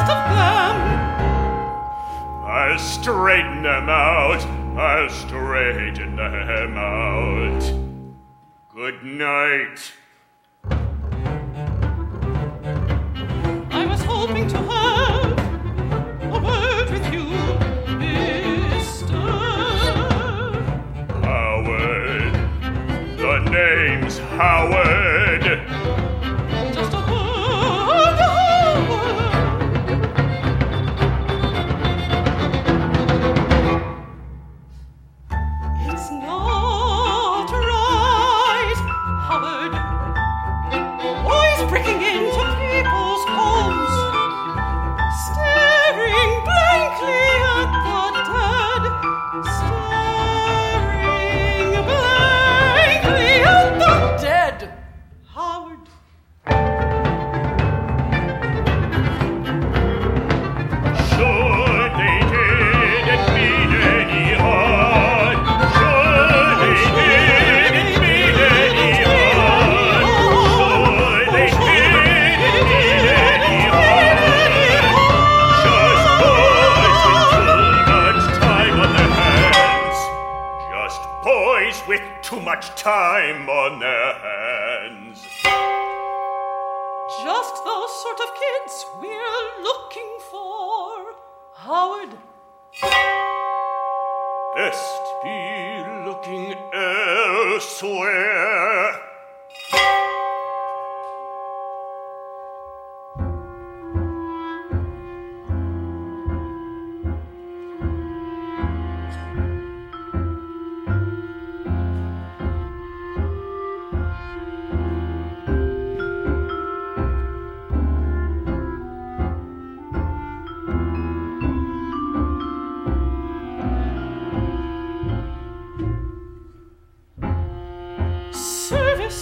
out of them. I'll straighten them out. I'll straighten them out. Good night. I was hoping to have a word with you, Mr. Howard. The name's Howard. Just a word, Howard. It's not right, Howard. Always breaking into people's homes, staring blankly at the dead, staring blankly at the dead, Howard. Sure they didn't mean any harm. Sure they didn't mean any harm. Sure they didn't mean any harm. Just boys with too much time on their hands. Just boys with too much time on their hands. Just those sort of kids we're looking for, Howard. Best be looking elsewhere. Service,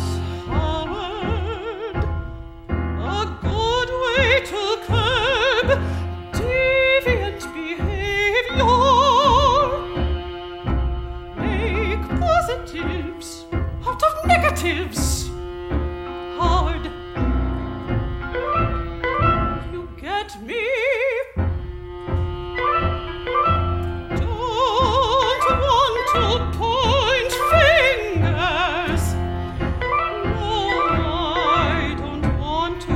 Howard, a good way to curb deviant behavior. Make positives out of negatives, Howard. You get me? Don't want to point fingers. No, I don't want to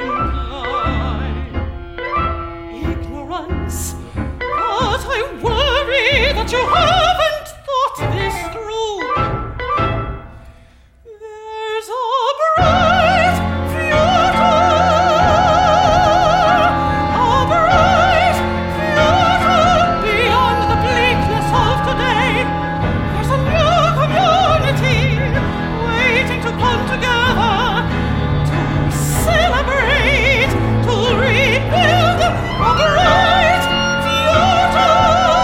imply ignorance, but I worry that you haven't thought this through. There's a bright future, beyond the bleakness of today. There's a new community waiting to come together to celebrate, to rebuild a bright future.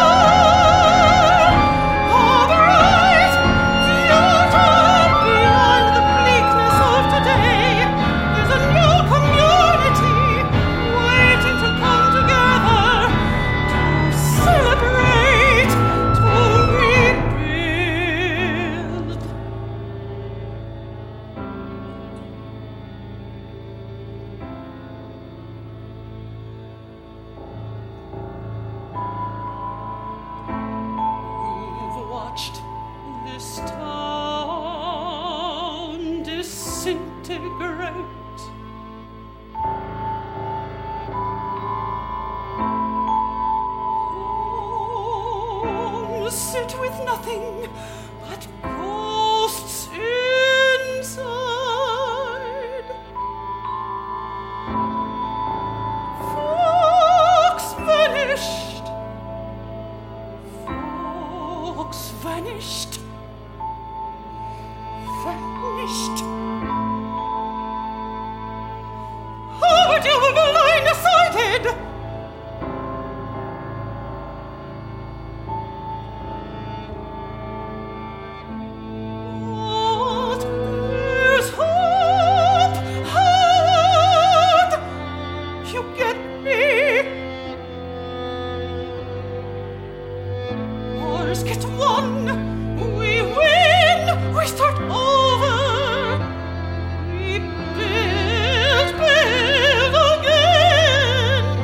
A bright future beyond the bleakness of today. There's a new community waiting to come together to celebrate, to rebuild. You've watched this town disintegrate. Homes sit with nothing but ghosts inside. Folks vanished. Folks vanished. Vanished. Howard, you were blindsided. But there's hope, Howard. You get me? Ours get one. We win. We start over. We build again.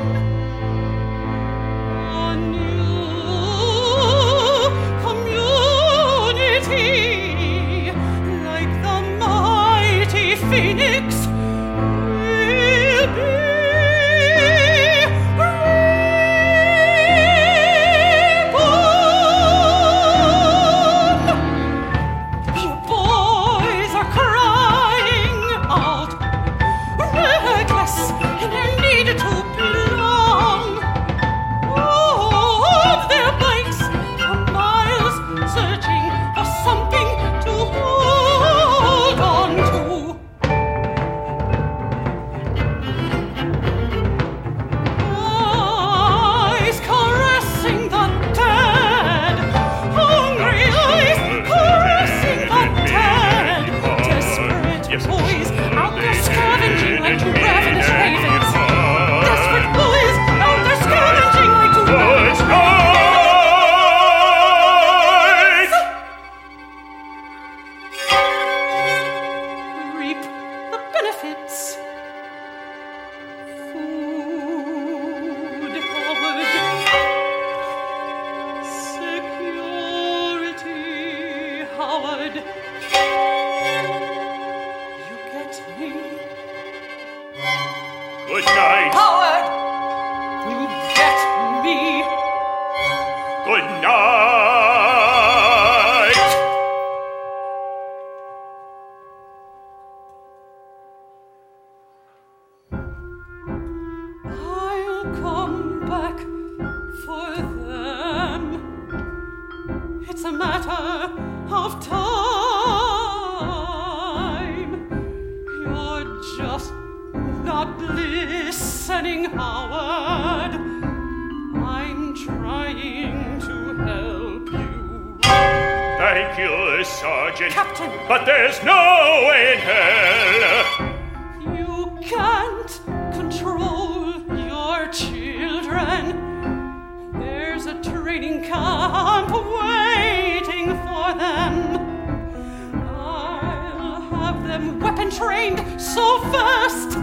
come back for them. It's a matter of time. You're just not listening, Howard. I'm trying to help you. Thank you, Sergeant. Captain! But there's no way in hell. You can't control your children. There's a training camp waiting for them. I'll have them weapon trained so fast